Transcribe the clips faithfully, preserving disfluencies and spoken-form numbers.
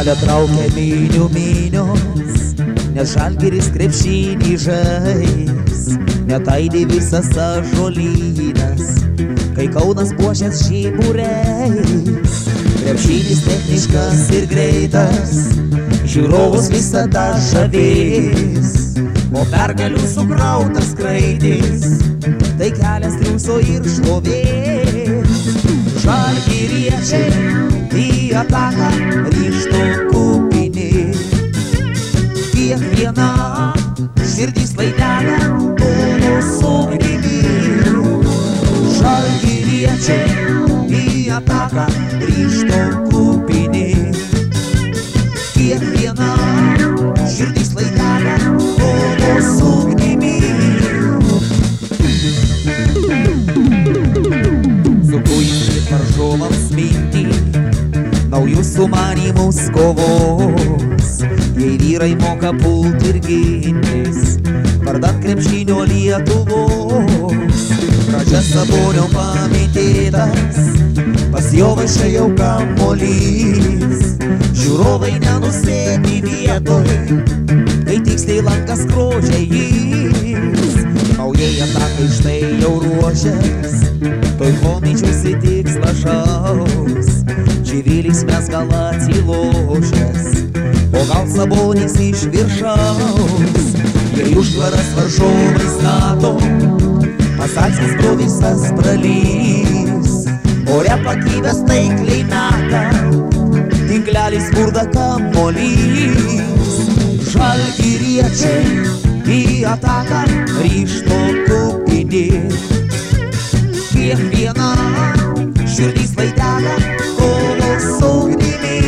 nebetraukia minių minios, nes Žalgiris krepšinį žais, netaidė visas ąžuolynas, kai Kaunas puošęs žiburiais. Krepšinis techniškas ir greitas, žiūrovus visada žavės, o pergalių sukrautas skraidys, tai kelias triūso ir šlovės. Žalgiriečiai į ataką ryžto kupini, kiekviena širdis laidena kovos ugnimi. Žalgiriečiai į ataką ryžto kupini, kiekviena širdis laidena kovos ugnimi. Sukuisit varžovams mintį, naujus sumanymus kovos, jei vyrai moka pult ir gintis, vardan krepšinio Lietuvos. Pradžia Sabonio paminėtas, pas Jovaišą jau kamuolys, žiūrovai nenusėdi vietoj, kai tiksliai lankas skrodžia jis. Naujai atakai štai jau ruošias, toj Chomičius į tikslą šaus, Čivilis mes gal atsilošęs, o gal Sabonis iš viršaus. Jei užtvaras varžovai stato, Pasaksis pro visas pralys, ore pakibęs taikliai meta, tinklelis spurda kamuolys. Žalgiriečiai į ataką ryžto kupini, kiekviena širdis laidena kovos ugnimi.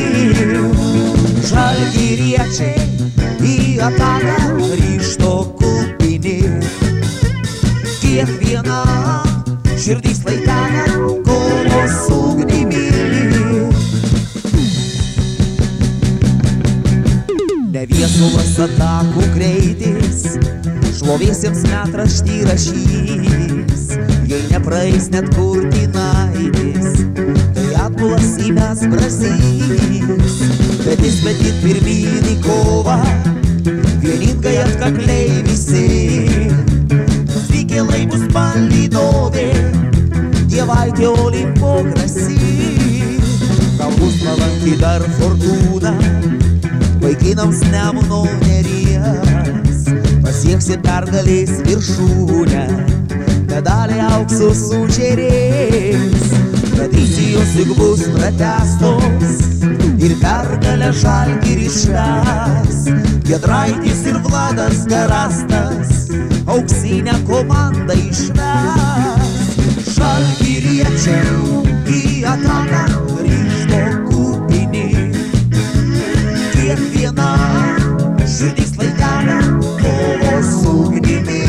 Žalgiriečiai į ataką ryžto kupini, kiekviena širdis laidena kovos ugnimi. Neviesulas atakų greitis, šloviesiems metraštį rašys, jei nepraeis net Kurtinaitis, tai atbulas įmes brasys. Bet jis betit pirmyn į kovą, vieningai atkakliai visi, Zvikėlai bus palydovė, dievaitė Olimpo grasys. Gal bus palanki dar fortūna, vaikinams Nemuno Neries, pasieksi pergalės viršūnę, medaliai aukso sužėrės. Tradicijos juk bus pratęstos ir pergalę Žalgiris švęs. Giedraitis ir Vladas Garastas auksinę komandą išves. Žalgiriečiai į ataką ryžto kupini, kiekviena širdis laidena kovos ugnimi.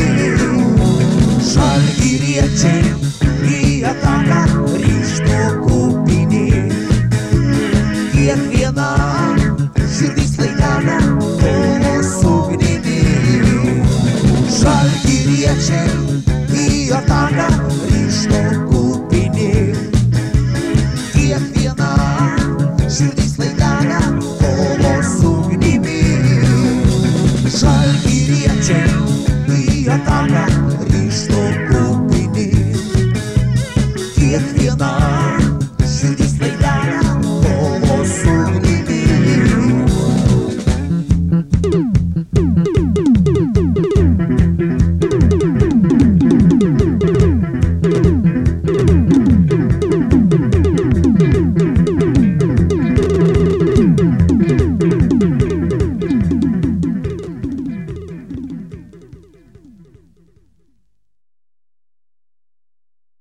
Žalgiriečiai į ataką ryžto kupini, kiekviena širdis laidena kovos ugnimi. Žalgiriečiai į ataką ryžto kupini, kiekviena širdis laidena kovos ugnimi. Žalgiriečiai į ataką